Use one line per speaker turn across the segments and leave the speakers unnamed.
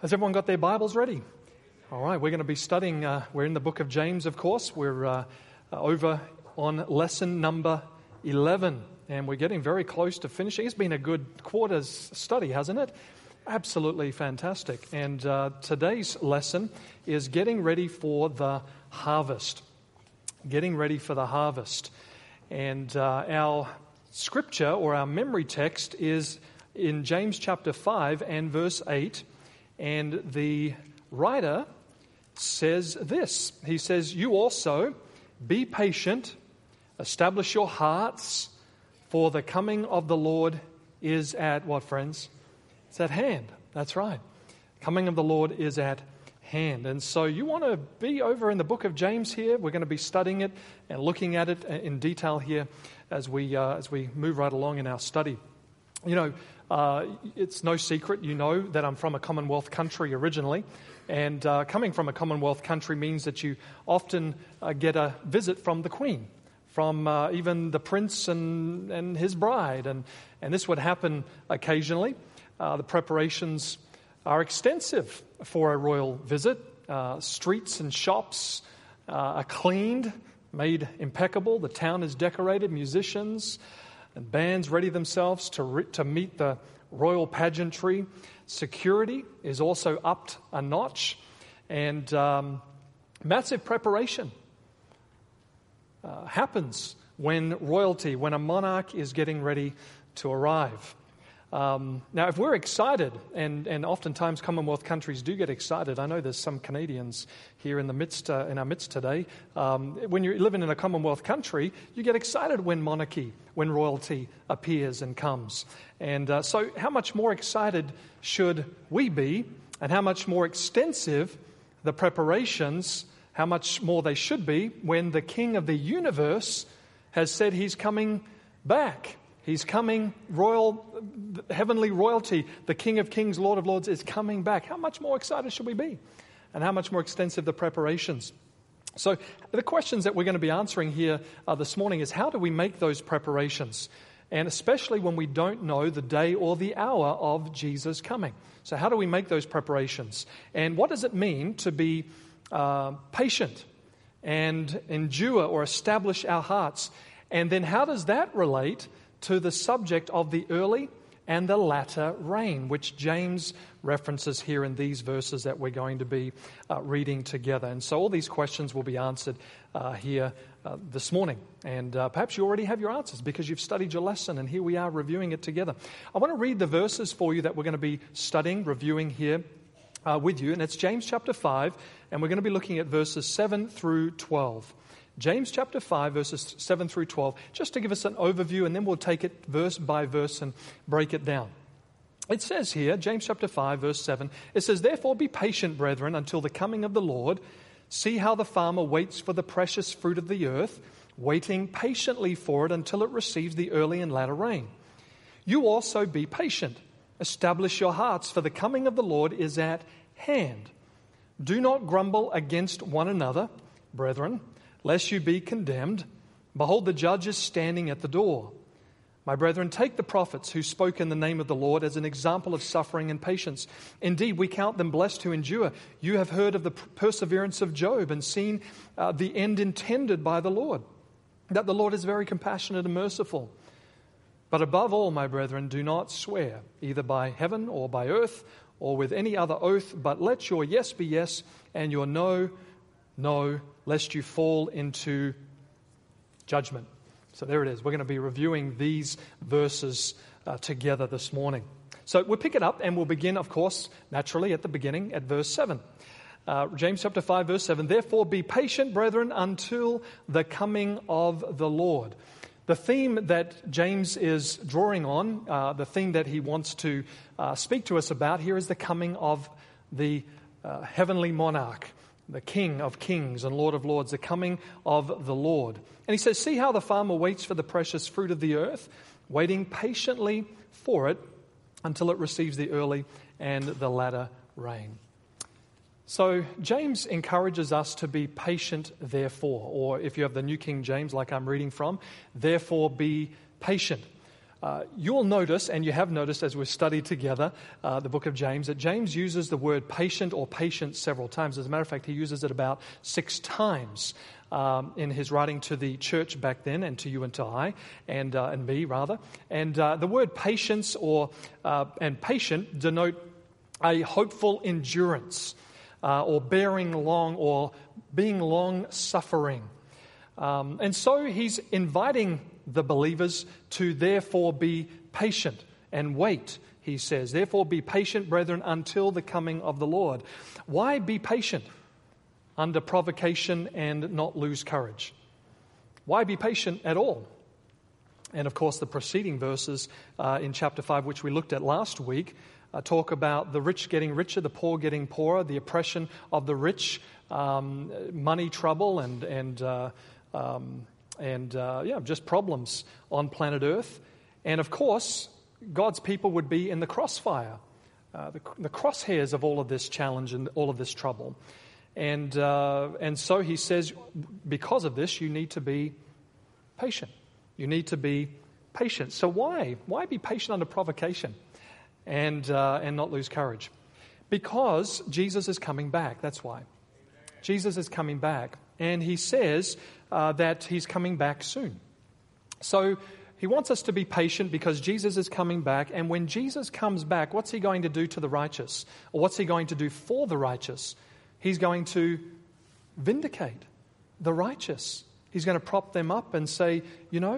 Has everyone got their Bibles ready? All right, we're going to be studying, we're in the book of James, of course. We're over on lesson number 11, and we're getting very close to finishing. It's been a good quarter's study, hasn't it? Absolutely fantastic. And today's lesson is getting ready for the harvest. Getting ready for the harvest. And our scripture or our memory text is in James chapter 5 and verse 8. And the writer says this. He says, "You also be patient, establish your hearts, for the coming of the Lord is at," what, friends? It's at hand. That's right. Coming of the Lord is at hand. And so you want to be over in the book of James here. We're going to be studying it and looking at it in detail here as we move right along in our study. You know, it's no secret, you know, that I'm from a Commonwealth country originally. And coming from a Commonwealth country means that you often get a visit from the Queen, from even the Prince and his bride. And this would happen occasionally. The preparations are extensive for a royal visit. Streets and shops are cleaned, made impeccable. The town is decorated, musicians and bands ready themselves to meet the royal pageantry. Security is also upped a notch, and massive preparation happens when a monarch is getting ready to arrive. Now, if we're excited, and oftentimes Commonwealth countries do get excited. I know there's some Canadians here in our midst today. When you're living in a Commonwealth country, you get excited when royalty appears and comes. And so how much more excited should we be, and how much more extensive the preparations, how much more they should be when the King of the universe has said he's coming back. He's coming, heavenly royalty, the King of Kings, Lord of Lords is coming back. How much more excited should we be? And how much more extensive the preparations? So the questions that we're going to be answering here this morning is, how do we make those preparations? And especially when we don't know the day or the hour of Jesus coming. So how do we make those preparations? And what does it mean to be patient and endure or establish our hearts? And then how does that relate to the subject of the early and the latter rain, which James references here in these verses that we're going to be reading together. And so all these questions will be answered here this morning. And perhaps you already have your answers because you've studied your lesson, and here we are reviewing it together. I want to read the verses for you that we're going to be studying, reviewing here with you. And it's James chapter 5, and we're going to be looking at verses 7 through 12. James chapter 5, verses 7 through 12, just to give us an overview, and then we'll take it verse by verse and break it down. It says here, James chapter 5, verse 7, it says, "Therefore be patient, brethren, until the coming of the Lord. See how the farmer waits for the precious fruit of the earth, waiting patiently for it until it receives the early and latter rain. You also be patient. Establish your hearts, for the coming of the Lord is at hand. Do not grumble against one another, brethren, lest you be condemned. Behold, the judge is standing at the door. My brethren, take the prophets who spoke in the name of the Lord as an example of suffering and patience. Indeed, we count them blessed who endure. You have heard of the perseverance of Job and seen the end intended by the Lord, that the Lord is very compassionate and merciful. But above all, my brethren, do not swear, either by heaven or by earth or with any other oath, but let your yes be yes and your no, no, lest you fall into judgment." So there it is. We're going to be reviewing these verses together this morning. So we'll pick it up and we'll begin, of course, naturally at the beginning at verse 7. James chapter 5, verse 7, "Therefore be patient, brethren, until the coming of the Lord." The theme that James is drawing on, the theme that he wants to speak to us about here, is the coming of the heavenly monarch, the King of Kings and Lord of Lords, the coming of the Lord. And he says, "See how the farmer waits for the precious fruit of the earth, waiting patiently for it until it receives the early and the latter rain." So James encourages us to be patient, therefore, or if you have the New King James like I'm reading from, "Therefore be patient." you'll notice, and you have noticed as we've studied together the book of James, that James uses the word patient or patience several times. As a matter of fact, he uses it about 6 times in his writing to the church back then, and to you and to I, and me rather. And the word patience and patient denote a hopeful endurance, or bearing long, or being long-suffering. And so he's inviting the believers to therefore be patient and wait, he says. Therefore be patient, brethren, until the coming of the Lord. Why be patient under provocation and not lose courage? Why be patient at all? And of course the preceding verses in chapter 5, which we looked at last week, talk about the rich getting richer, the poor getting poorer, the oppression of the rich, money trouble, and just problems on planet Earth. And of course, God's people would be in the crossfire, the crosshairs of all of this challenge and all of this trouble. And so he says, because of this, you need to be patient. You need to be patient. So why? Why be patient under provocation and not lose courage? Because Jesus is coming back. That's why. Jesus is coming back. And he says that he's coming back soon. So he wants us to be patient because Jesus is coming back. And when Jesus comes back, what's he going to do to the righteous? Or what's he going to do for the righteous? He's going to vindicate the righteous. He's going to prop them up and say, here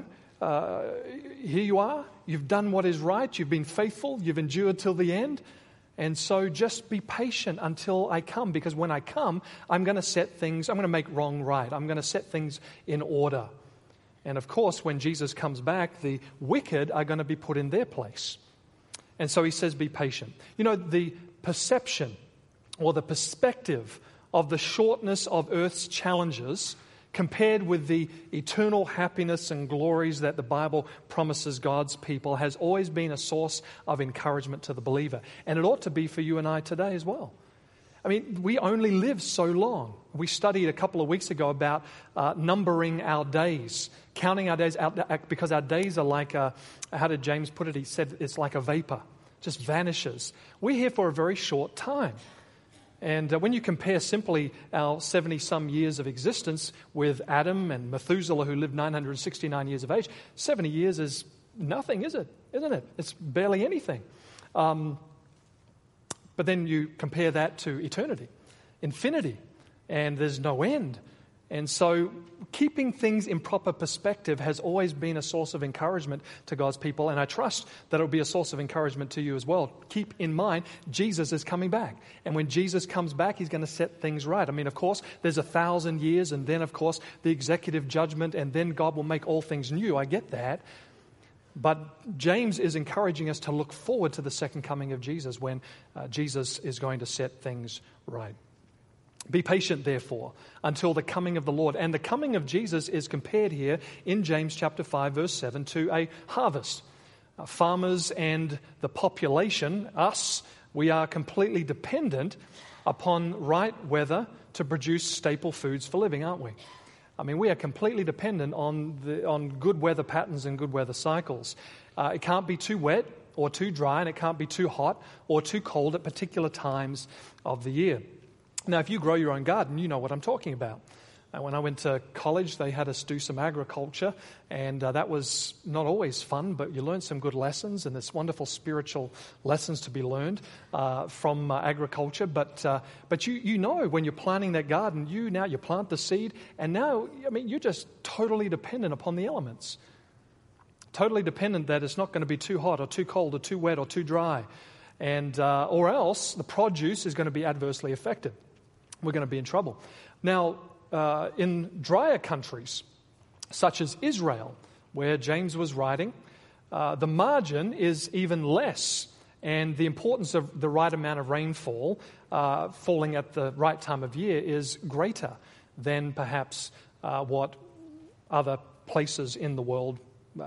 you are. You've done what is right. You've been faithful. You've endured till the end. And so just be patient until I come, because when I come, I'm going to make wrong right. I'm going to set things in order. And of course, when Jesus comes back, the wicked are going to be put in their place. And so he says, be patient. The perception or the perspective of the shortness of earth's challenges compared with the eternal happiness and glories that the Bible promises God's people has always been a source of encouragement to the believer. And it ought to be for you and I today as well. I mean, we only live so long. We studied a couple of weeks ago about numbering our days, counting our days out, because our days are like how did James put it? He said it's like a vapor, just vanishes. We're here for a very short time. And when you compare simply our 70-some years of existence with Adam and Methuselah, who lived 969 years of age, 70 years is nothing, isn't it? It's barely anything. But then you compare that to eternity, infinity, and there's no end. And so keeping things in proper perspective has always been a source of encouragement to God's people, and I trust that it will be a source of encouragement to you as well. Keep in mind, Jesus is coming back. And when Jesus comes back, he's going to set things right. I mean, of course, there's 1,000 years, and then, of course, the executive judgment, and then God will make all things new. I get that. But James is encouraging us to look forward to the second coming of Jesus, when Jesus is going to set things right. Be patient, therefore, until the coming of the Lord. And the coming of Jesus is compared here in James chapter 5, verse 7, to a harvest. Farmers and the population, us, we are completely dependent upon right weather to produce staple foods for living, aren't we? I mean, we are completely dependent on good weather patterns and good weather cycles. It can't be too wet or too dry, and it can't be too hot or too cold at particular times of the year. Now, if you grow your own garden, you know what I'm talking about. When I went to college, they had us do some agriculture, and that was not always fun, but you learned some good lessons, and there's wonderful spiritual lessons to be learned from agriculture. But you know, when you're planting that garden, you plant the seed, and now, I mean, you're just totally dependent upon the elements. Totally dependent that it's not going to be too hot or too cold or too wet or too dry, and or else the produce is going to be adversely affected. We're going to be in trouble. Now, in drier countries, such as Israel, where James was writing, the margin is even less, and the importance of the right amount of rainfall falling at the right time of year is greater than perhaps what other places in the world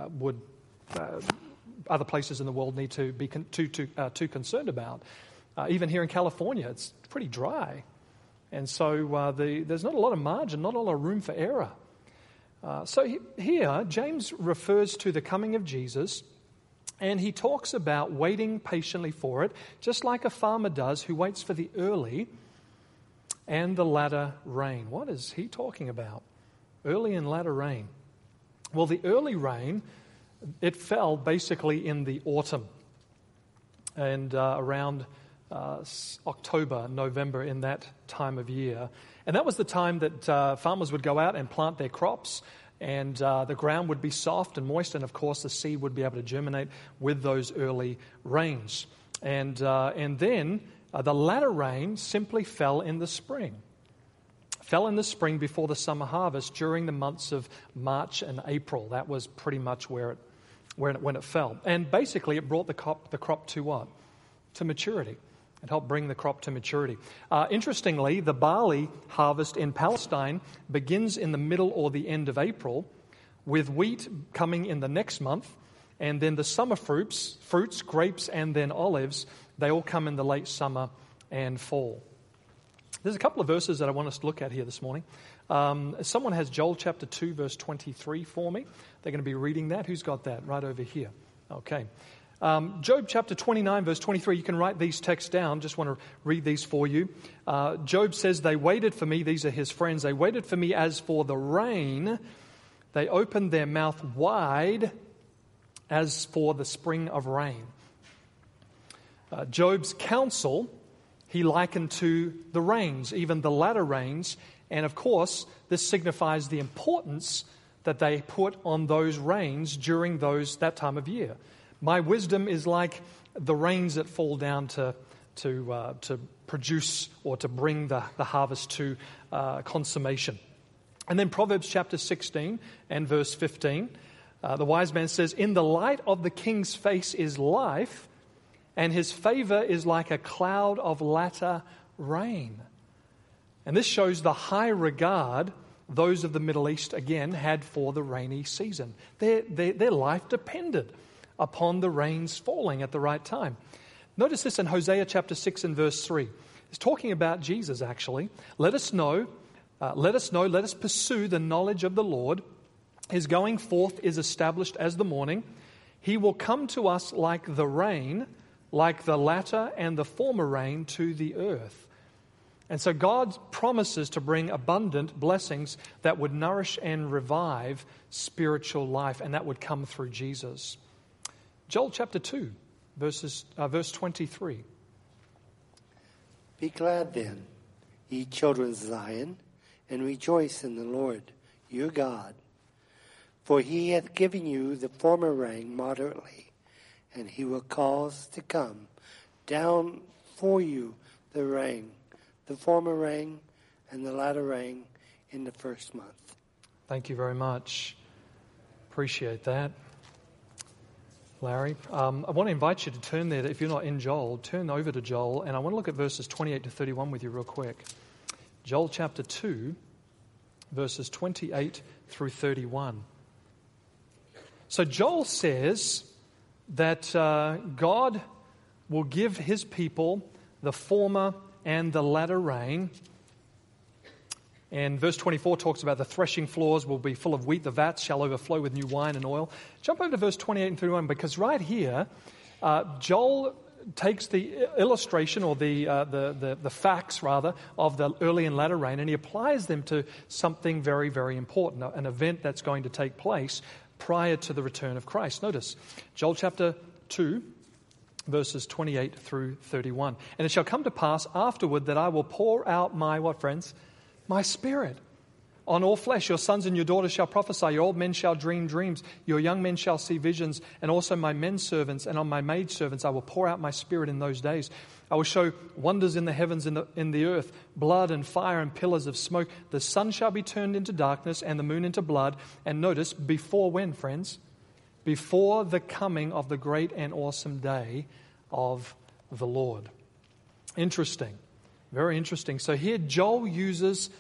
need to be too concerned about. Even here in California, it's pretty dry. And so there's not a lot of margin, not a lot of room for error. So here, James refers to the coming of Jesus And he talks about waiting patiently for it, just like a farmer does who waits for the early and the latter rain. What is he talking about? Early and latter rain. Well, the early rain, it fell basically in the autumn and around October, November, in that time of year. And that was the time that farmers would go out and plant their crops, and the ground would be soft and moist, and of course the seed would be able to germinate with those early rains. And then the latter rain simply fell in the spring. Fell in the spring before the summer harvest during the months of March and April. That was pretty much when it fell. And basically it brought the crop to what? To maturity. It helped bring the crop to maturity. Interestingly, the barley harvest in Palestine begins in the middle or the end of April, with wheat coming in the next month, and then the summer fruits, grapes, and then olives, they all come in the late summer and fall. There's a couple of verses that I want us to look at here this morning. Someone has Joel chapter 2, verse 23 for me. They're going to be reading that. Who's got that? Right over here. Okay. Job chapter 29, verse 23. You can write these texts down. Just want to read these for you. Job says, "They waited for me." These are his friends. "They waited for me as for the rain. They opened their mouth wide as for the spring of rain." Job's counsel he likened to the rains, even the latter rains. And of course, this signifies the importance that they put on those rains during that time of year. My wisdom is like the rains that fall down to produce or to bring the harvest to consummation. And then Proverbs chapter 16 and verse 15, the wise man says, "In the light of the king's face is life, and his favor is like a cloud of latter rain." And this shows the high regard those of the Middle East, again, had for the rainy season. Their life depended upon the rains falling at the right time. Notice this in Hosea chapter 6 and verse 3. It's talking about Jesus, actually. Let us pursue the knowledge of the Lord. His going forth is established as the morning. He will come to us like the rain, like the latter and the former rain to the earth. And so God promises to bring abundant blessings that would nourish and revive spiritual life, and that would come through Jesus. Joel chapter 2, verse 23.
"Be glad then, ye children of Zion, and rejoice in the Lord your God. For he hath given you the former rain moderately, and he will cause to come down for you the former rain and the latter rain in the first month."
Thank you very much. Appreciate that, Larry. I want to invite you to turn there. If you're not in Joel, turn over to Joel, and I want to look at verses 28 to 31 with you real quick. Joel chapter 2, verses 28 through 31. So Joel says that God will give his people the former and the latter rain. And verse 24 talks about the threshing floors will be full of wheat, the vats shall overflow with new wine and oil. Jump over to verse 28 and 31, because right here, Joel takes the illustration or the facts, rather, of the early and latter rain, and he applies them to something very, very important, an event that's going to take place prior to the return of Christ. Notice, Joel chapter 2, verses 28 through 31. "And it shall come to pass afterward that I will pour out my," what, friends? "My spirit on all flesh. Your sons and your daughters shall prophesy. Your old men shall dream dreams. Your young men shall see visions. And also my men servants and on my maid servants I will pour out my spirit in those days. I will show wonders in the heavens and in the earth, blood and fire and pillars of smoke. The sun shall be turned into darkness and the moon into blood." And notice, before when, friends? Before the coming of the great and awesome day of the Lord. Interesting. Very interesting. So here Joel uses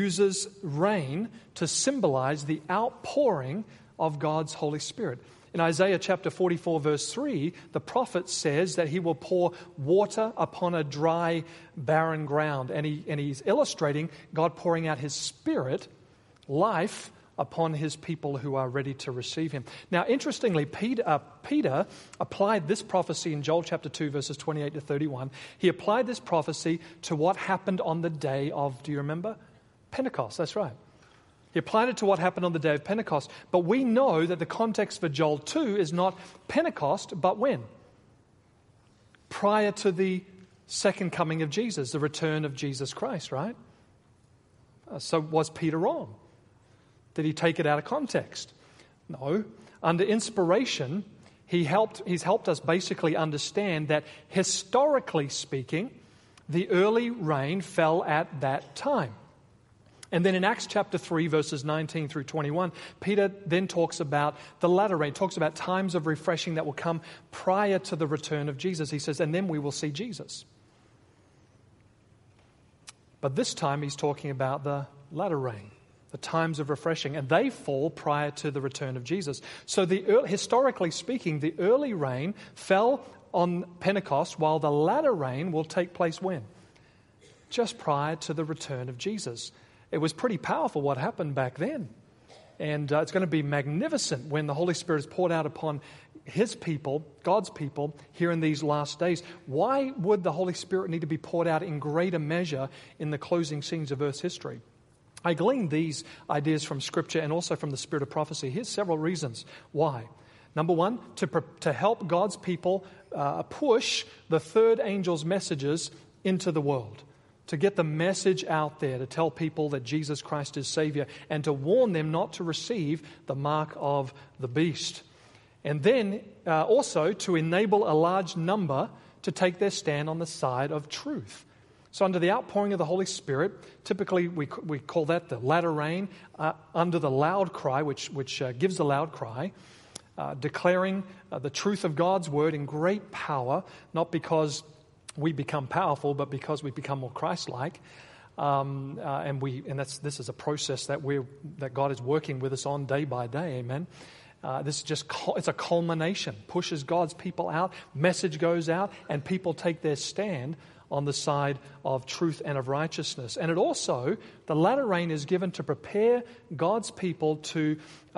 rain to symbolize the outpouring of God's Holy Spirit. In Isaiah chapter 44, verse 3, the prophet says that he will pour water upon a dry, barren ground. And he's illustrating God pouring out his Spirit, life, upon his people who are ready to receive him. Now, interestingly, Peter applied this prophecy in Joel chapter 2, verses 28 to 31. He applied this prophecy to what happened on the day of, do you remember? Pentecost, that's right. He applied it to what happened on the day of Pentecost. But we know that the context for Joel 2 is not Pentecost, but when? Prior to the second coming of Jesus, the return of Jesus Christ, right? So was Peter wrong? Did he take it out of context? No. Under inspiration, he's helped us basically understand that historically speaking, the early rain fell at that time. And then in Acts chapter 3, verses 19 through 21, Peter then talks about the latter rain, talks about times of refreshing that will come prior to the return of Jesus. He says, and then we will see Jesus. But this time he's talking about the latter rain, the times of refreshing, and they fall prior to the return of Jesus. So historically speaking, the early rain fell on Pentecost, while the latter rain will take place when? Just prior to the return of Jesus. It was pretty powerful what happened back then. And it's going to be magnificent when the Holy Spirit is poured out upon His people, God's people, here in these last days. Why would the Holy Spirit need to be poured out in greater measure in the closing scenes of Earth's history? I gleaned these ideas from Scripture and also from the Spirit of prophecy. Here's several reasons why. Number one, to help God's people push the third angel's messages into the world. To get the message out there, to tell people that Jesus Christ is Savior, and to warn them not to receive the mark of the beast. And then also to enable a large number to take their stand on the side of truth. So under the outpouring of the Holy Spirit, typically we call that the latter rain, under the loud cry, which gives the loud cry, declaring the truth of God's word in great power, not because we become powerful, but because we become more Christ-like, this is a process that God is working with us on day by day. Amen. It's a culmination. Pushes God's people out. Message goes out, and people take their stand on the side of truth and of righteousness. And it also, the latter rain is given to prepare God's people to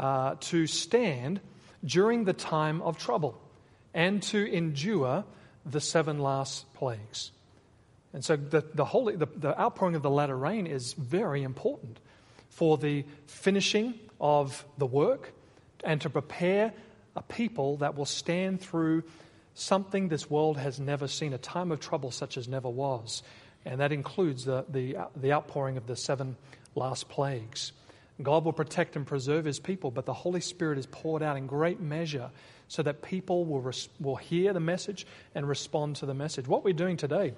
stand during the time of trouble and to endure the 7 last plagues. And so the outpouring of the latter rain is very important for the finishing of the work and to prepare a people that will stand through something this world has never seen, a time of trouble such as never was. And that includes the outpouring of the 7 last plagues. God will protect and preserve His people, but the Holy Spirit is poured out in great measure so that people will hear the message and respond to the message. What we're doing today,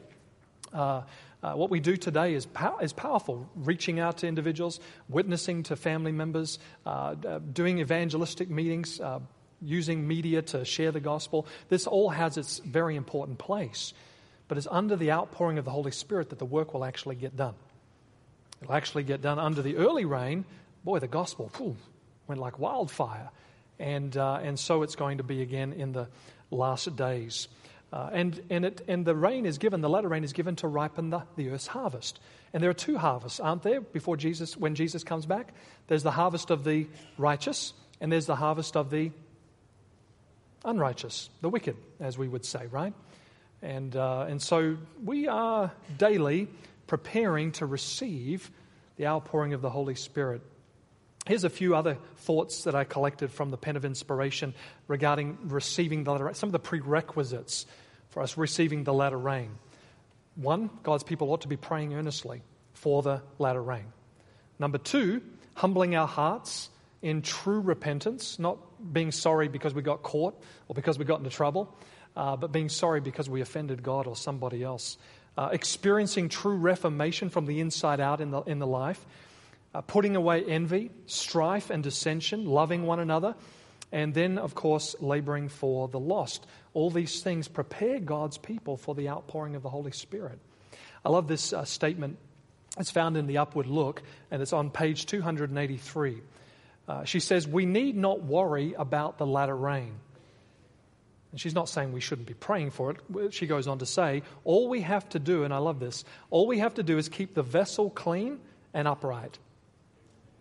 what we do today is powerful. Reaching out to individuals, witnessing to family members, doing evangelistic meetings, using media to share the gospel. This all has its very important place. But it's under the outpouring of the Holy Spirit that the work will actually get done. It'll actually get done. Under the early rain, boy, the gospel went like wildfire. And so it's going to be again in the last days. And the rain is given, the latter rain is given to ripen the earth's harvest. And there are 2 harvests, aren't there, when Jesus comes back? There's the harvest of the righteous, and there's the harvest of the unrighteous, the wicked, as we would say, right? And so we are daily preparing to receive the outpouring of the Holy Spirit. Here's a few other thoughts that I collected from the pen of inspiration regarding receiving the latter rain, some of the prerequisites for us receiving the latter rain. 1, God's people ought to be praying earnestly for the latter rain. Number 2, humbling our hearts in true repentance, not being sorry because we got caught or because we got into trouble, but being sorry because we offended God or somebody else. Experiencing true reformation from the inside out in the life. Putting away envy, strife, and dissension, loving one another, and then, of course, laboring for the lost. All these things prepare God's people for the outpouring of the Holy Spirit. I love this statement. It's found in the Upward Look, and it's on page 283. She says, "We need not worry about the latter rain." And she's not saying we shouldn't be praying for it. She goes on to say, all we have to do, and I love this, all we have to do is keep the vessel clean and upright.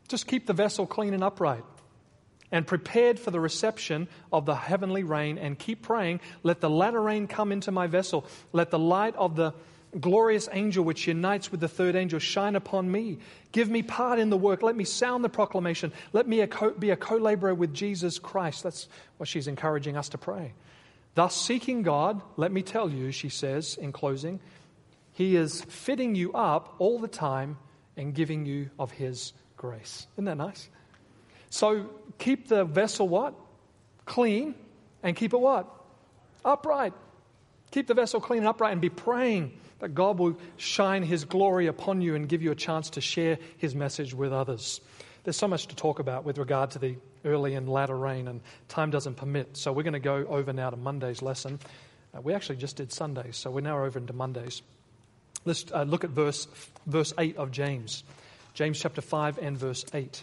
Just keep the vessel clean and upright and prepared for the reception of the heavenly rain, and keep praying, let the latter rain come into my vessel. Let the light of the glorious angel which unites with the third angel shine upon me. Give me part in the work. Let me sound the proclamation. Let me be a co-laborer with Jesus Christ. That's what she's encouraging us to pray. Thus, seeking God, let me tell you, she says in closing, He is fitting you up all the time and giving you of His grace. Isn't that nice? So keep the vessel what? Clean. And keep it what? Upright. Keep the vessel clean and upright, and be praying that God will shine His glory upon you and give you a chance to share His message with others. There's so much to talk about with regard to the early and latter rain, and time doesn't permit. So we're going to go over now to Monday's lesson. We actually just did Sundays, so we're now over into Mondays. Let's look at verse 8 of James. James chapter 5 and verse 8.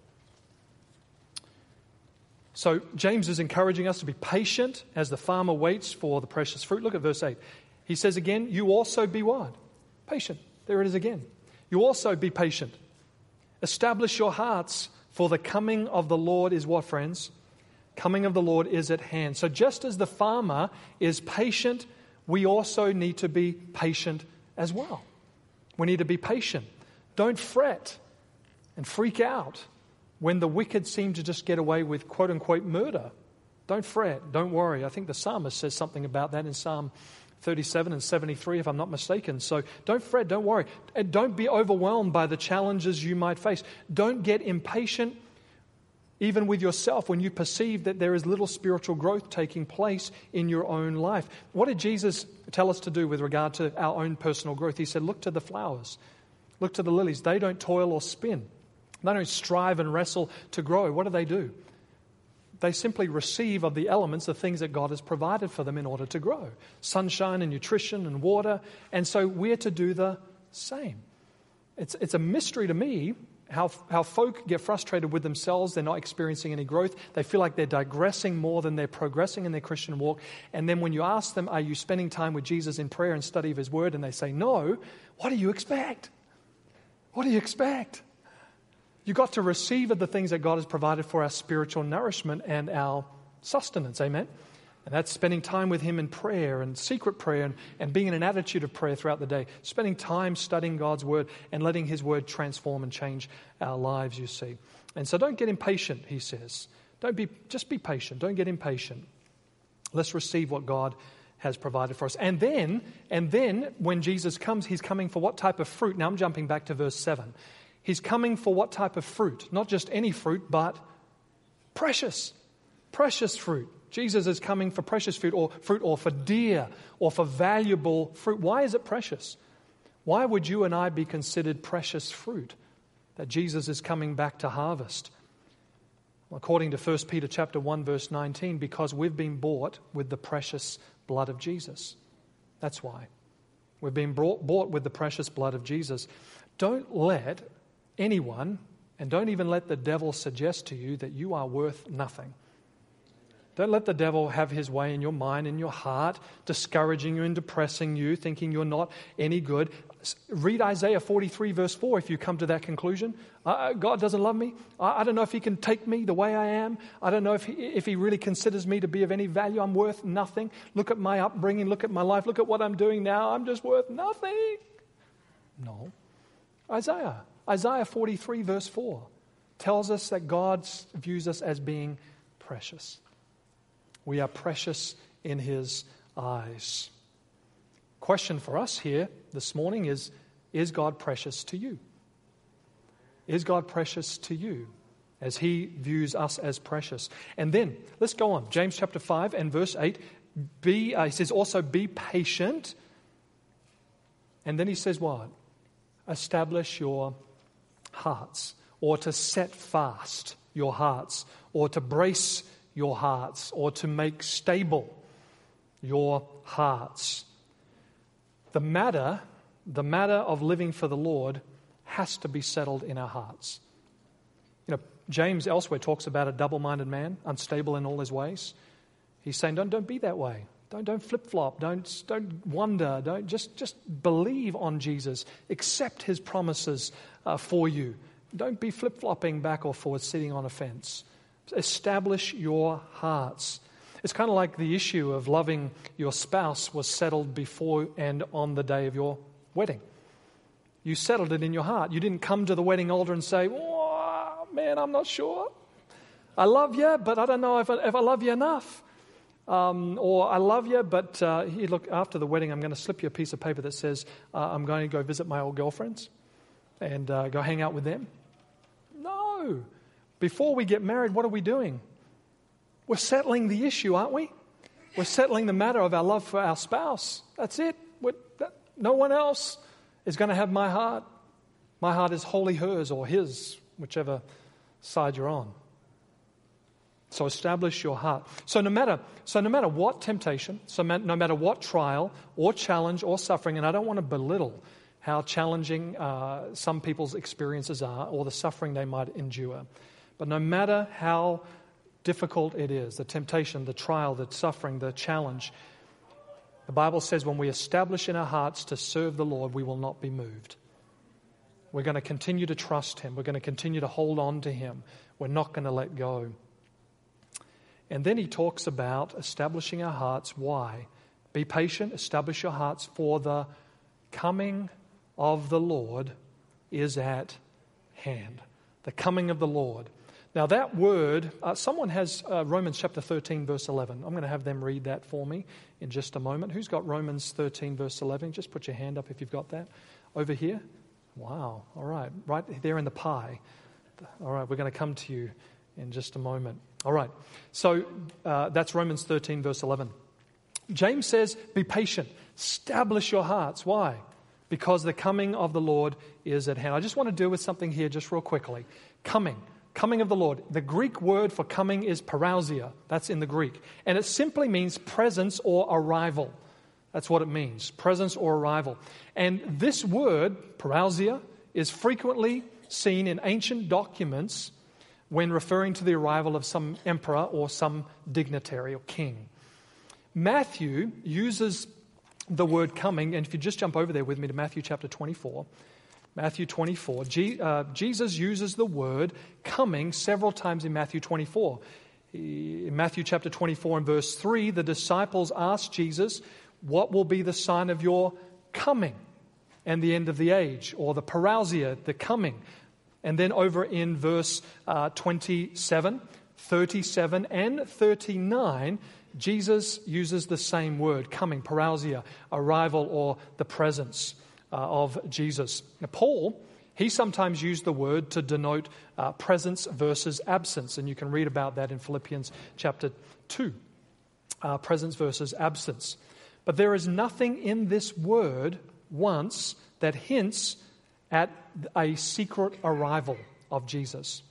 So James is encouraging us to be patient as the farmer waits for the precious fruit. Look at verse 8. He says again, you also be what? Patient. There it is again. You also be patient. Establish your hearts, for the coming of the Lord is what, friends? Coming of the Lord is at hand. So just as the farmer is patient, we also need to be patient as well. We need to be patient. Don't fret and freak out when the wicked seem to just get away with quote-unquote murder. Don't fret. Don't worry. I think the psalmist says something about that in Psalm 37 and 73, if I'm not mistaken. So don't fret, don't worry. And don't be overwhelmed by the challenges you might face. Don't get impatient even with yourself when you perceive that there is little spiritual growth taking place in your own life. What did Jesus tell us to do with regard to our own personal growth? He said, look to the flowers. Look to the lilies. They don't toil or spin. They don't strive and wrestle to grow. What do? They simply receive of the elements, the things that God has provided for them in order to grow. Sunshine and nutrition and water. And so we're to do the same. It's a mystery to me how folk get frustrated with themselves. They're not experiencing any growth. They feel like they're digressing more than they're progressing in their Christian walk. And then when you ask them, are you spending time with Jesus in prayer and study of His Word? And they say, no. What do you expect? What do you expect? You've got to receive of the things that God has provided for our spiritual nourishment and our sustenance. Amen? And that's spending time with Him in prayer and secret prayer and being in an attitude of prayer throughout the day. Spending time studying God's Word and letting His Word transform and change our lives, you see. And so don't get impatient, he says. Just be patient. Don't get impatient. Let's receive what God has provided for us. And then when Jesus comes, He's coming for what type of fruit? Now I'm jumping back to verse 7. He's coming for what type of fruit? Not just any fruit, but precious fruit. Jesus is coming for precious fruit or for dear or for valuable fruit. Why is it precious? Why would you and I be considered precious fruit that Jesus is coming back to harvest? According to 1 Peter chapter 1 verse 19, because we've been bought with the precious blood of Jesus. That's why. We've been bought with the precious blood of Jesus. Don't let anyone, and don't even let the devil suggest to you that you are worth nothing. Don't let the devil have his way in your mind, in your heart, discouraging you and depressing you, thinking you're not any good. Read Isaiah 43 verse 4 if you come to that conclusion. God doesn't love me. I don't know if He can take me the way I am. I don't know if he really considers me to be of any value. I'm worth nothing. Look at my upbringing. Look at my life. Look at what I'm doing now. I'm just worth nothing. No. Isaiah 43 verse 4 tells us that God views us as being precious. We are precious in His eyes. Question for us here this morning is God precious to you? Is God precious to you as He views us as precious? And then, let's go on. James chapter 5 and verse 8. He says also, be patient. And then he says what? Establish your hearts, or to set fast your hearts, or to brace your hearts, or to make stable your hearts. The matter of living for the Lord has to be settled in our hearts. You know, James elsewhere talks about a double-minded man, unstable in all his ways. He's saying, don't be that way. Don't flip-flop. Don't wonder. Don't just believe on Jesus. Accept His promises for you. Don't be flip-flopping back or forward, sitting on a fence. Establish your hearts. It's kind of like the issue of loving your spouse was settled before and on the day of your wedding. You settled it in your heart. You didn't come to the wedding altar and say, "Oh, man, I'm not sure. I love you, but I don't know if I love you enough." Or, "I love you, but here, look, after the wedding, I'm going to slip you a piece of paper that says I'm going to go visit my old girlfriends and go hang out with them." No. Before we get married, what are we doing? We're settling the issue, aren't we? We're settling the matter of our love for our spouse. That's it. No one else is going to have my heart. My heart is wholly hers or his, whichever side you're on. So establish your heart. So no matter what temptation, no matter what trial or challenge or suffering, and I don't want to belittle how challenging some people's experiences are or the suffering they might endure, but no matter how difficult it is, the temptation, the trial, the suffering, the challenge, the Bible says when we establish in our hearts to serve the Lord, we will not be moved. We're going to continue to trust Him. We're going to continue to hold on to Him. We're not going to let go. And then he talks about establishing our hearts. Why? Be patient, establish your hearts, for the coming of the Lord is at hand. The coming of the Lord. Now that word, someone has Romans chapter 13, verse 11. I'm going to have them read that for me in just a moment. Who's got Romans 13, verse 11? Just put your hand up if you've got that. Over here? Wow. All right. Right there in the pie. All right, we're going to come to you in just a moment. All right. So that's Romans 13, verse 11. James says, be patient. Establish your hearts. Why? Because the coming of the Lord is at hand. I just want to deal with something here just real quickly. Coming of the Lord. The Greek word for coming is parousia. That's in the Greek. And it simply means presence or arrival. That's what it means, presence or arrival. And this word, parousia, is frequently seen in ancient documents when referring to the arrival of some emperor or some dignitary or king. Matthew uses the word coming, and if you just jump over there with me to Matthew chapter 24, Matthew 24, Jesus uses the word coming several times in Matthew 24. In Matthew chapter 24 and verse 3, the disciples asked Jesus, what will be the sign of your coming and the end of the age, or the parousia, the coming? And then over in verse 27, 37, and 39, Jesus uses the same word, coming, parousia, arrival, or the presence of Jesus. Now, Paul, he sometimes used the word to denote presence versus absence, and you can read about that in Philippians chapter 2, presence versus absence. But there is nothing in this word once that hints at a secret arrival of Jesus.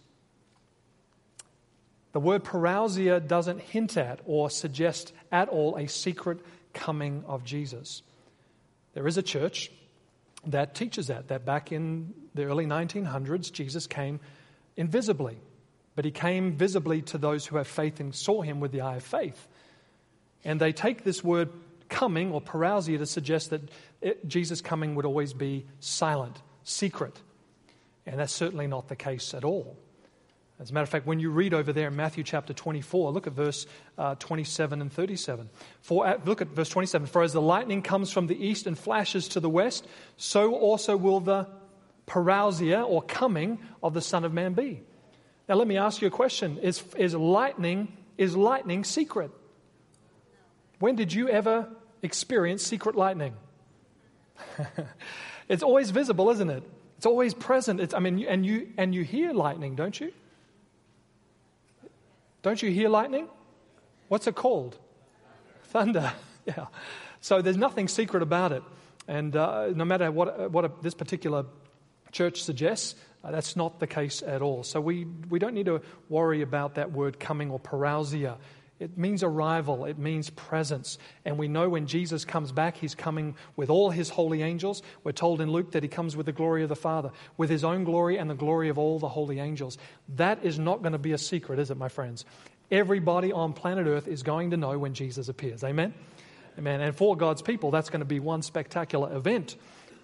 The word parousia doesn't hint at or suggest at all a secret coming of Jesus. There is a church that teaches that back in the early 1900s, Jesus came invisibly. But he came visibly to those who have faith and saw him with the eye of faith. And they take this word coming or parousia to suggest that Jesus' coming would always be silent, secret. And that's certainly not the case at all. As a matter of fact, when you read over there in Matthew chapter 24, look at verse 27 and 37. Look at verse 27. For as the lightning comes from the east and flashes to the west, so also will the parousia or coming of the Son of Man be. Now let me ask you a question. Is lightning secret? When did you ever experience secret lightning? It's always visible, isn't it? It's always present. And you hear lightning, don't you? Don't you hear lightning? What's it called? Thunder. Yeah. So there's nothing secret about it. And no matter what this particular church suggests, that's not the case at all. So we don't need to worry about that word coming or parousia. It means arrival. It means presence. And we know when Jesus comes back, he's coming with all his holy angels. We're told in Luke that he comes with the glory of the Father, with his own glory and the glory of all the holy angels. That is not going to be a secret, is it, my friends? Everybody on planet Earth is going to know when Jesus appears. Amen? Amen. And for God's people, that's going to be one spectacular event.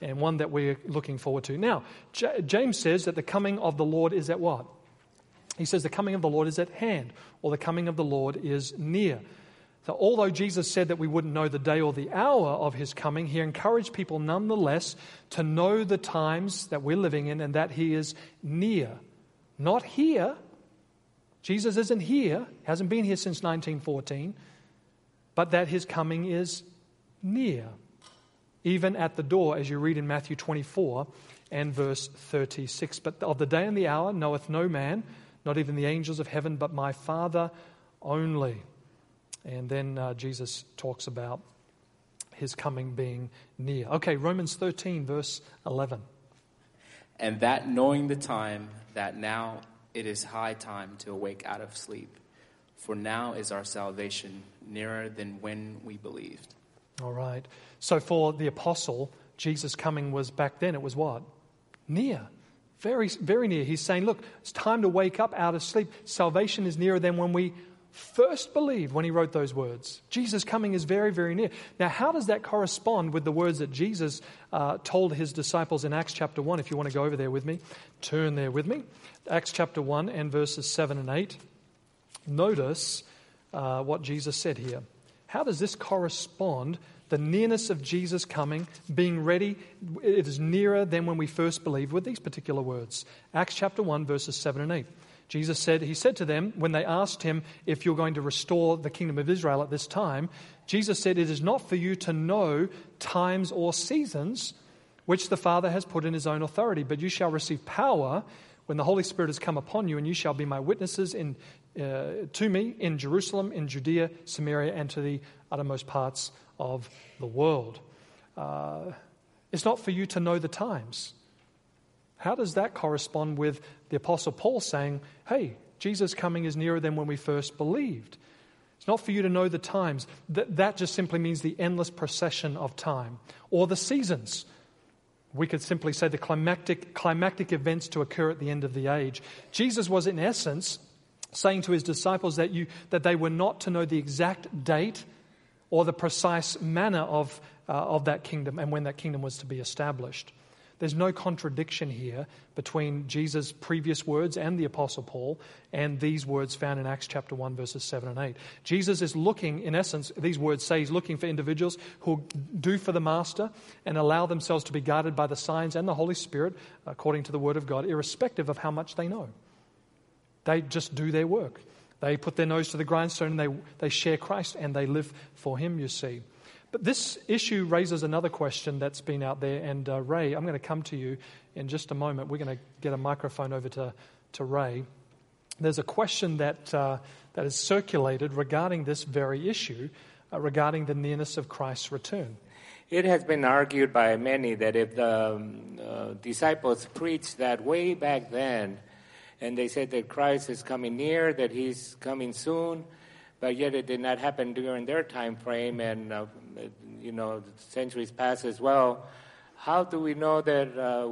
and one that we're looking forward to. Now, James says that the coming of the Lord is at what? He says the coming of the Lord is at hand, or the coming of the Lord is near. So although Jesus said that we wouldn't know the day or the hour of his coming, he encouraged people nonetheless to know the times that we're living in and that he is near. Not here. Jesus isn't here, hasn't been here since 1914, but that his coming is near. Even at the door, as you read in Matthew 24 and verse 36. But of the day and the hour knoweth no man, not even the angels of heaven, but my Father only. And then Jesus talks about his coming being near. Okay, Romans 13, verse 11.
And that knowing the time, that now it is high time to awake out of sleep. For now is our salvation nearer than when we believed.
All right. So for the apostle, Jesus' coming was back then, it was what? Near. Very, very near. He's saying, look, it's time to wake up out of sleep. Salvation is nearer than when we first believed, when he wrote those words. Jesus' coming is very, very near. Now, how does that correspond with the words that Jesus told his disciples in Acts chapter 1? If you want to go over there with me, turn there with me. Acts chapter 1 and verses 7 and 8. Notice what Jesus said here. How does this correspond? The nearness of Jesus coming, being ready, it is nearer than when we first believed, with these particular words. Acts chapter 1, verses 7 and 8. Jesus said, he said to them, when they asked him if you're going to restore the kingdom of Israel at this time, Jesus said, it is not for you to know times or seasons which the Father has put in his own authority, but you shall receive power when the Holy Spirit has come upon you, and you shall be my witnesses to me in Jerusalem, in Judea, Samaria, and to the uttermost parts of the world. It's not for you to know the times. How does that correspond with the Apostle Paul saying, hey, Jesus' coming is nearer than when we first believed? It's not for you to know the times. That just simply means the endless procession of time. Or the seasons. We could simply say the climactic events to occur at the end of the age. Jesus was in essence saying to his disciples that they were not to know the exact date or the precise manner of that kingdom and when that kingdom was to be established. There's no contradiction here between Jesus' previous words and the Apostle Paul and these words found in Acts chapter 1, verses 7 and 8. Jesus is looking, in essence, these words say he's looking for individuals who do for the Master and allow themselves to be guided by the signs and the Holy Spirit, according to the Word of God, irrespective of how much they know. They just do their work. They put their nose to the grindstone and they share Christ and they live for him, you see. But this issue raises another question that's been out there. And Ray, I'm going to come to you in just a moment. We're going to get a microphone over to Ray. There's a question that is circulated regarding this very issue, regarding the nearness of Christ's return.
It has been argued by many that if the disciples preached that way back then, and they said that Christ is coming near, that he's coming soon, but yet it did not happen during their time frame, and centuries passed as well. How do we know that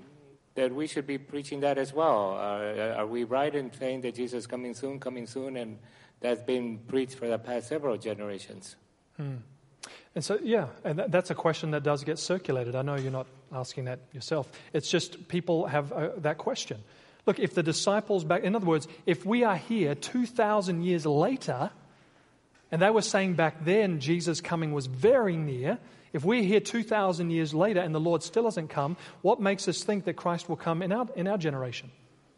we should be preaching that as well? Are we right in saying that Jesus is coming soon, and that's been preached for the past several generations?
And so, and that's a question that does get circulated. I know you're not asking that yourself. It's just people have that question. Look, if the disciples in other words, if we are here 2,000 years later, and they were saying back then Jesus' coming was very near, if we're here 2,000 years later and the Lord still hasn't come, what makes us think that Christ will come in our generation?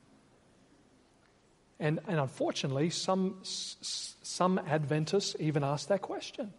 And unfortunately, some Adventists even ask that question.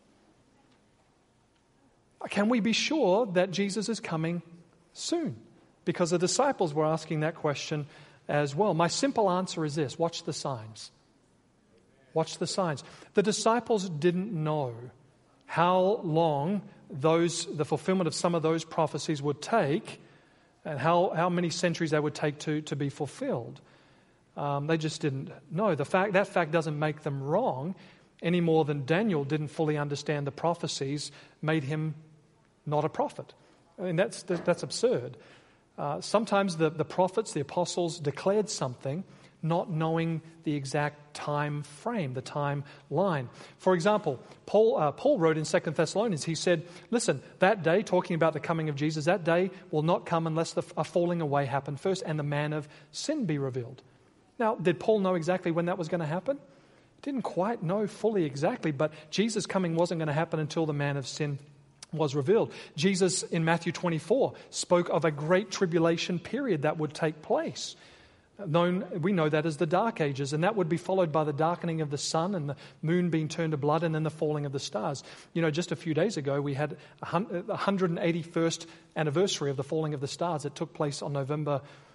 Can we be sure that Jesus is coming soon? Because the disciples were asking that question as well. My simple answer is this: watch the signs. Watch the signs. The disciples didn't know how long the fulfillment of some of those prophecies would take and how many centuries they would take to be fulfilled. They just didn't know. That fact doesn't make them wrong any more than Daniel didn't fully understand the prophecies made him not a prophet. I mean, that's absurd. Sometimes the prophets, the apostles, declared something not knowing the exact time frame, the timeline. For example, Paul wrote in 2 Thessalonians, he said, listen, that day, talking about the coming of Jesus, that day will not come unless a falling away happen first and the man of sin be revealed. Now, did Paul know exactly when that was going to happen? Didn't quite know fully exactly, but Jesus' coming wasn't going to happen until the man of sin was revealed. Jesus in Matthew 24 spoke of a great tribulation period that would take place. We know that as the Dark Ages, and that would be followed by the darkening of the sun and the moon being turned to blood and then the falling of the stars. You know, just a few days ago, we had the 181st anniversary of the falling of the stars. It took place on November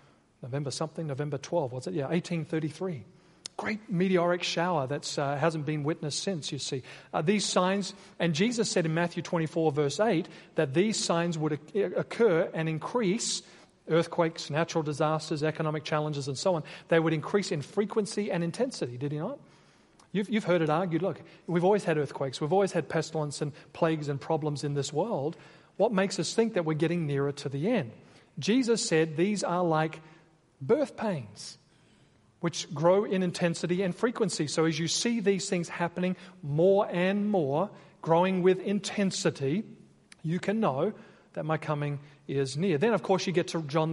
12, was it? Yeah, 1833. Great meteoric shower that hasn't been witnessed since, you see. These signs, and Jesus said in Matthew 24, verse 8, that these signs would occur and increase, earthquakes, natural disasters, economic challenges, and so on. They would increase in frequency and intensity, did he not? You've heard it argued, look, we've always had earthquakes, we've always had pestilence and plagues and problems in this world. What makes us think that we're getting nearer to the end? Jesus said these are like birth pains, which grow in intensity and frequency. So as you see these things happening more and more, growing with intensity, you can know that my coming is near. Then, of course, you get to John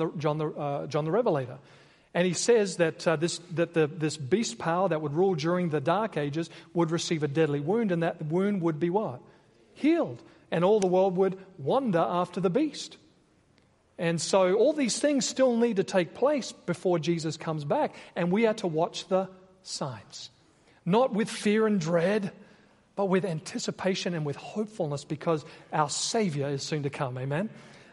the Revelator. And he says that this beast power that would rule during the Dark Ages would receive a deadly wound, and that wound would be what? Healed. And all the world would wander after the beast. And so all these things still need to take place before Jesus comes back. And we are to watch the signs. Not with fear and dread, but with anticipation and with hopefulness, because our Savior is soon to come. Amen?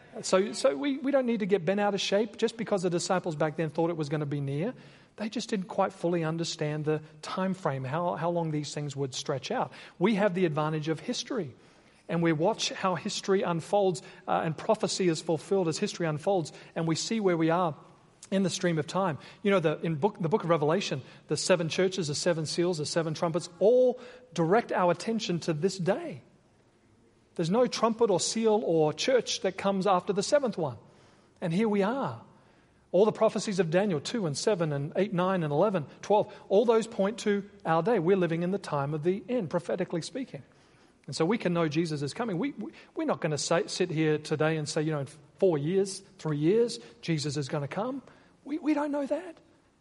So we don't need to get bent out of shape just because the disciples back then thought it was going to be near. They just didn't quite fully understand the time frame, how long these things would stretch out. We have the advantage of history. And we watch how history unfolds and prophecy is fulfilled as history unfolds, and we see where we are in the stream of time. You know, in the book of Revelation, the 7 churches, the 7 seals, the 7 trumpets, all direct our attention to this day. There's no trumpet or seal or church that comes after the 7th one. And here we are. All the prophecies of Daniel 2 and 7 and 8, 9 and 11, 12, all those point to our day. We're living in the time of the end, prophetically speaking. And so we can know Jesus is coming. We're not going to sit here today and say, in 4 years, 3 years, Jesus is going to come. We don't know that.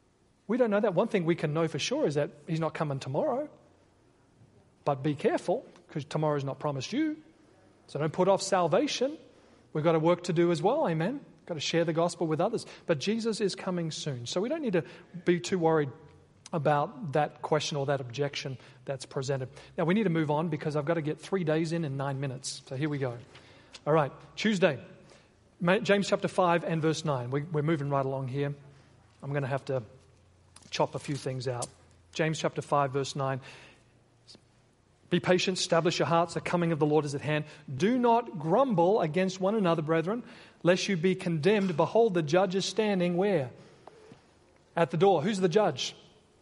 We don't know that. One thing we can know for sure is that he's not coming tomorrow. But be careful, because tomorrow is not promised you. So don't put off salvation. We've got a work to do as well, amen? Got to share the gospel with others. But Jesus is coming soon. So we don't need to be too worried about that question or that objection that's presented. Now, we need to move on because I've got to get 3 days in 9 minutes. So here we go. All right, Tuesday, James chapter 5 and verse 9. We're moving right along here. I'm going to have to chop a few things out. James chapter 5, verse 9. Be patient, establish your hearts, the coming of the Lord is at hand. Do not grumble against one another, brethren, lest you be condemned. Behold, the judge is standing where? At the door. Who's the judge?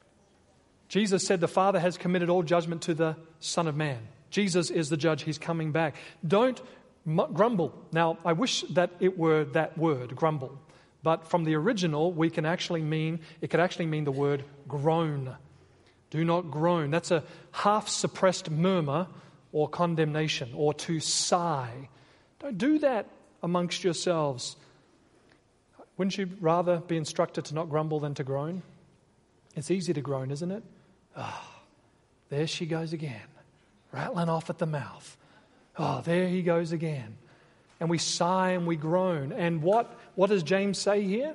Jesus said the Father has committed all judgment to the Son of Man. Jesus is the judge. He's coming back. Don't grumble. Now, I wish that it were that word, grumble. But from the original, it could actually mean the word groan. Do not groan. That's a half-suppressed murmur or condemnation, or to sigh. Don't do that amongst yourselves. Wouldn't you rather be instructed to not grumble than to groan? It's easy to groan, isn't it? Oh, there she goes again, rattling off at the mouth. Oh, there he goes again. And we sigh and we groan. And what does James say here?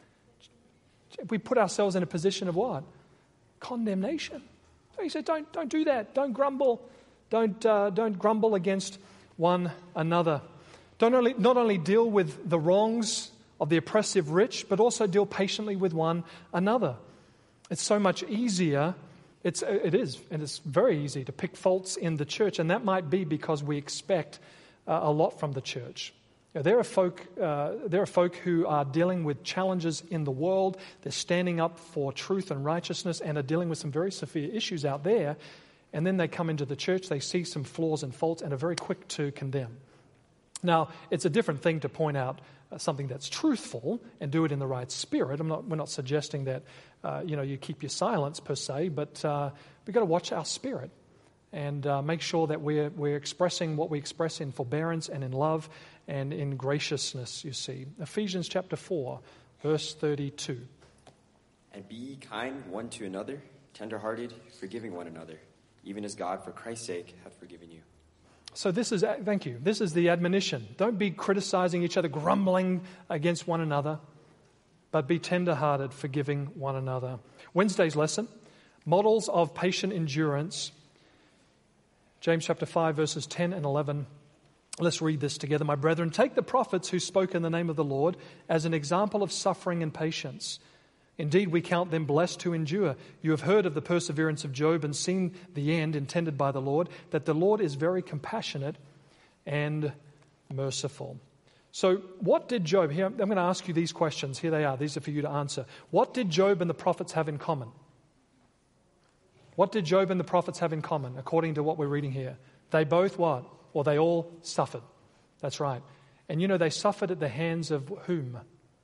We put ourselves in a position of what? Condemnation. So he said, don't do that. Don't grumble. Don't grumble against one another. Not only deal with the wrongs of the oppressive rich, but also deal patiently with one another. It's so much easier. It is, and it's very easy to pick faults in the church, and that might be because we expect a lot from the church. There are folk who are dealing with challenges in the world. They're standing up for truth and righteousness and are dealing with some very severe issues out there. And then they come into the church, they see some flaws and faults, and are very quick to condemn. Now, it's a different thing to point out something that's truthful and do it in the right spirit. We're not suggesting that you keep your silence per se, but we've got to watch our spirit and make sure that we're expressing what we express in forbearance and in love and in graciousness, you see. Ephesians chapter 4, verse 32.
And be ye kind one to another, tender-hearted, forgiving one another, even as God for Christ's sake hath forgiven you.
So thank you. This is the admonition. Don't be criticizing each other, grumbling against one another, but be tender-hearted, forgiving one another. Wednesday's lesson, models of patient endurance. James chapter 5, verses 10 and 11. Let's read this together. My brethren, take the prophets who spoke in the name of the Lord as an example of suffering and patience. Indeed, we count them blessed who endure. You have heard of the perseverance of Job and seen the end intended by the Lord, that the Lord is very compassionate and merciful. So what did Job, here I'm going to ask you these questions. Here they are. These are for you to answer. What did Job and the prophets have in common? What did Job and the prophets have in common, according to what we're reading here? They both what? Or they all suffered. That's right. And they suffered at the hands of whom?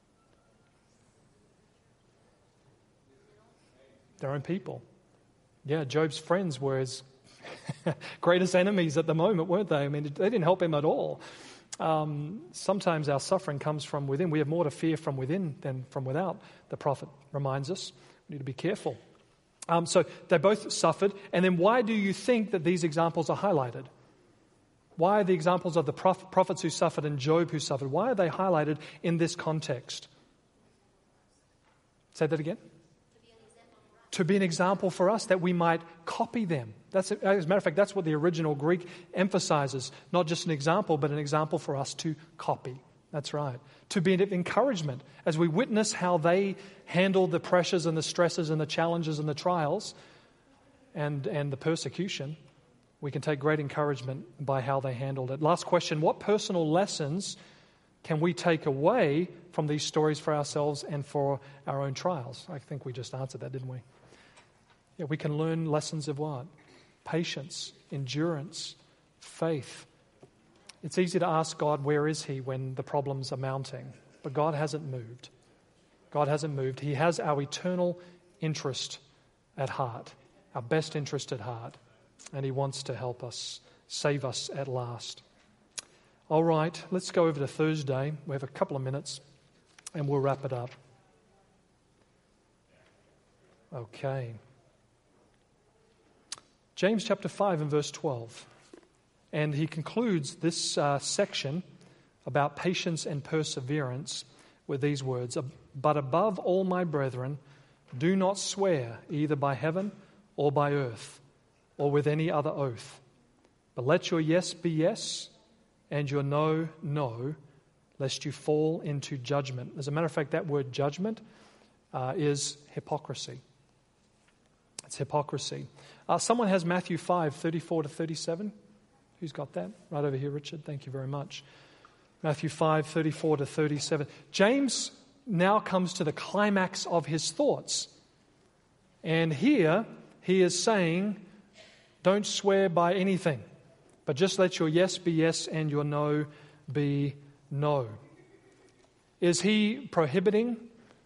Their own people. Yeah, Job's friends were his greatest enemies at the moment, weren't they? I mean, they didn't help him at all. Sometimes our suffering comes from within. We have more to fear from within than from without, the prophet reminds us. We need to be careful. So they both suffered. And then why do you think that these examples are highlighted? Why are the examples of the prophets who suffered and Job who suffered, why are they highlighted in this context? Say that again. To be an example for us, that we might copy them. As a matter of fact, that's what the original Greek emphasizes. Not just an example, but an example for us to copy. That's right. To be an encouragement as we witness how they handled the pressures and the stresses and the challenges and the trials and the persecution. We can take great encouragement by how they handled it. Last question, what personal lessons can we take away from these stories for ourselves and for our own trials? I think we just answered that, didn't we? Yeah, we can learn lessons of what? Patience, endurance, faith. It's easy to ask God, where is He when the problems are mounting? But God hasn't moved. God hasn't moved. He has our eternal interest at heart, our best interest at heart. And He wants to help us, save us at last. All right, let's go over to Thursday. We have a couple of minutes and we'll wrap it up. Okay. James chapter 5 and verse 12. And he concludes this section about patience and perseverance with these words. But above all, my brethren, do not swear either by heaven or by earth or with any other oath. But let your yes be yes and your no, no, lest you fall into judgment. As a matter of fact, that word judgment is hypocrisy. It's hypocrisy. Someone has Matthew 5, 34 to 37. Who's got that? Right over here, Richard. Thank you very much. Matthew 5, 34 to 37. James now comes to the climax of his thoughts. And here he is saying, don't swear by anything, but just let your yes be yes and your no be no. Is he prohibiting?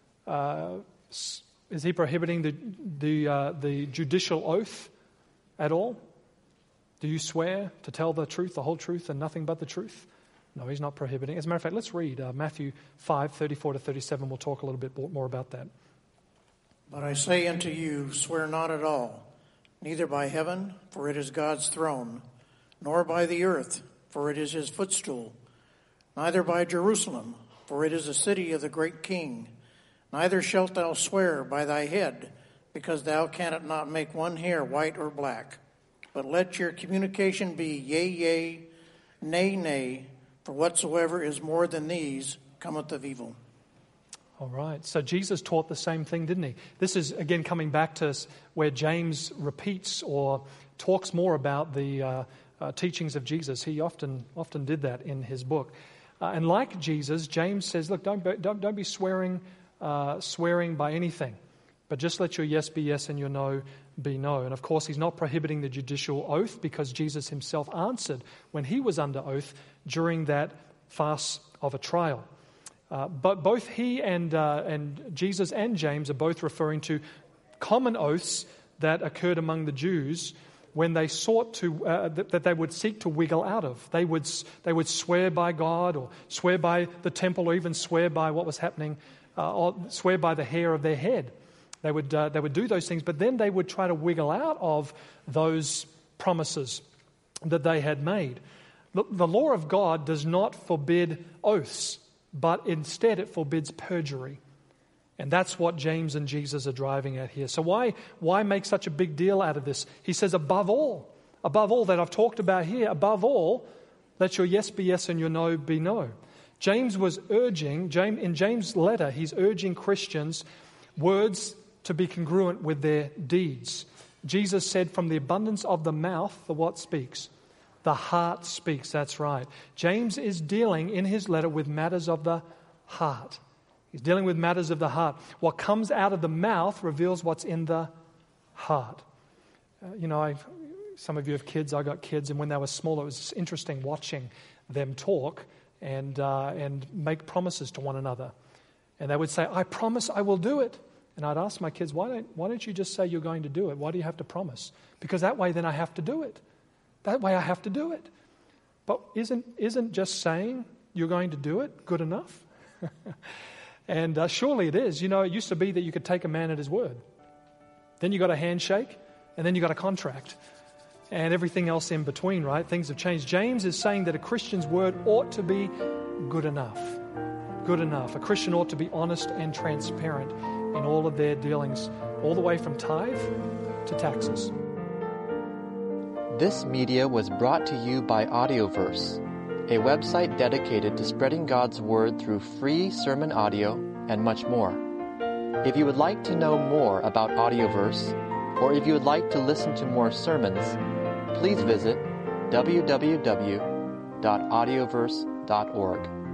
Is he prohibiting the judicial oath at all? Do you swear to tell the truth, the whole truth, and nothing but the truth? No, he's not prohibiting. As a matter of fact, let's read Matthew 5, 34 to 37. We'll talk a little bit more about that.
But I say unto you, swear not at all, neither by heaven, for it is God's throne, nor by the earth, for it is His footstool, neither by Jerusalem, for it is the city of the great King. Neither shalt thou swear by thy head, because thou canst not make one hair white or black. But let your communication be yea, yea, nay, nay, for whatsoever is more than these cometh of evil.
All right. So Jesus taught the same thing, didn't he? This is, again, coming back to where James repeats or talks more about the teachings of Jesus. He often did that in his book. And like Jesus, James says, look, don't be swearing by anything, but just let your yes be yes and your no be no. And of course, he's not prohibiting the judicial oath, because Jesus himself answered when he was under oath during that farce of a trial. But both he and Jesus and James are both referring to common oaths that occurred among the Jews when they sought to that they would seek to wiggle out of. They would swear by God, or swear by the temple, or even swear by what was happening, or swear by the hair of their head. They would do those things, but then they would try to wiggle out of those promises that they had made. The law of God does not forbid oaths, but instead it forbids perjury. And that's what James and Jesus are driving at here. So why make such a big deal out of this? He says, above all that I've talked about here, above all, let your yes be yes and your no be no. James was urging, in James' letter, he's urging Christians words to be congruent with their deeds. Jesus said, from the abundance of the mouth, the what speaks? The heart speaks, that's right. James is dealing in his letter with matters of the heart. He's dealing with matters of the heart. What comes out of the mouth reveals what's in the heart. Some of you have kids, I got kids, and when they were small, it was interesting watching them talk and make promises to one another. And they would say, I promise I will do it. And I'd ask my kids, why don't you just say you're going to do it? Why do you have to promise? Because that way then I have to do it. That way I have to do it. But isn't just saying you're going to do it good enough? And surely it is. It used to be that you could take a man at his word. Then you got a handshake, and then you got a contract. And everything else in between, right? Things have changed. James is saying that a Christian's word ought to be good enough. Good enough. A Christian ought to be honest and transparent in all of their dealings, all the way from tithe to taxes.
This media was brought to you by Audioverse, a website dedicated to spreading God's Word through free sermon audio and much more. If you would like to know more about Audioverse, or if you would like to listen to more sermons, please visit www.audioverse.org.